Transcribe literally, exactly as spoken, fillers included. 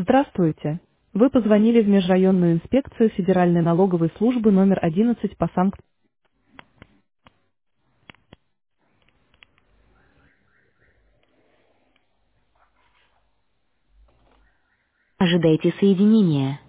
Здравствуйте. Вы позвонили в Межрайонную инспекцию Федеральной налоговой службы номер одиннадцать по Санкт. Ожидайте соединения.